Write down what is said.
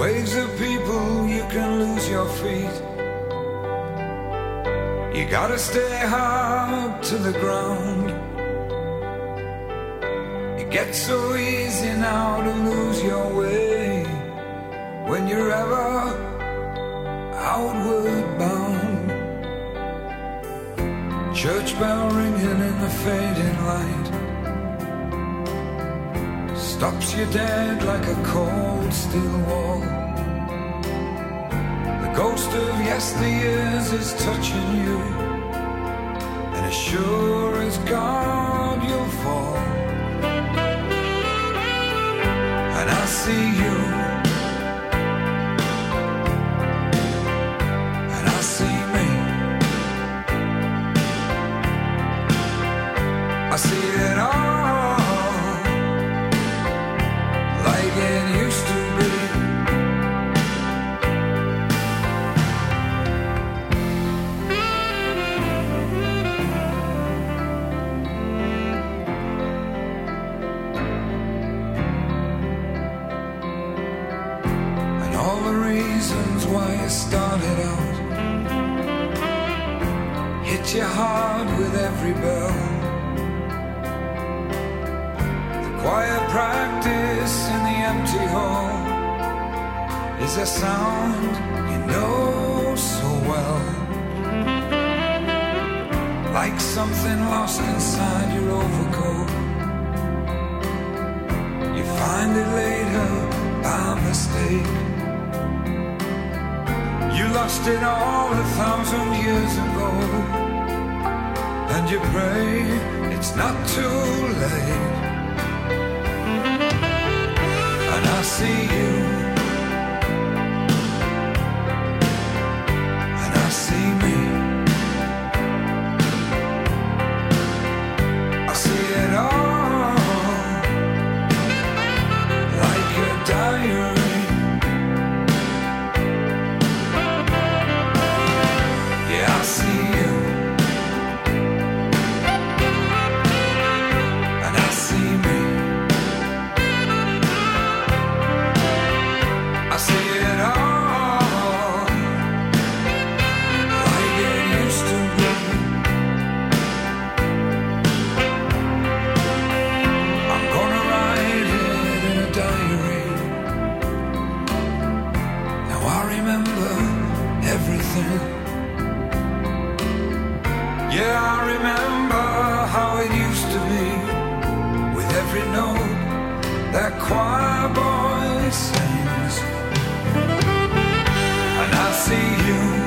waves of people, you can lose your feet. You gotta stay hard to the ground. It gets so easy now to lose your way when you're ever outward bound. Church bell ringing in the fading light stops you dead like a cold steel wall. The ghost of yesteryears is touching you, and as sure as God you'll fall. And I see you, and I see me. I see it all like it used to be. And all the reasons why you started out hit you hard with every bell. Quiet practice in the empty hall is a sound you know so well. Like something lost inside your overcoat, you find it later by mistake. You lost it all 1,000 years ago, and you pray it's not too late. And I see you, and I see me. I see it all like a diary. Yeah, I see you, and I see me. I see it all like it used to be. I'm gonna write it in a diary. Now I remember everything. Yeah, I remember how it used to be, with every note that choir boy sings. And I see you,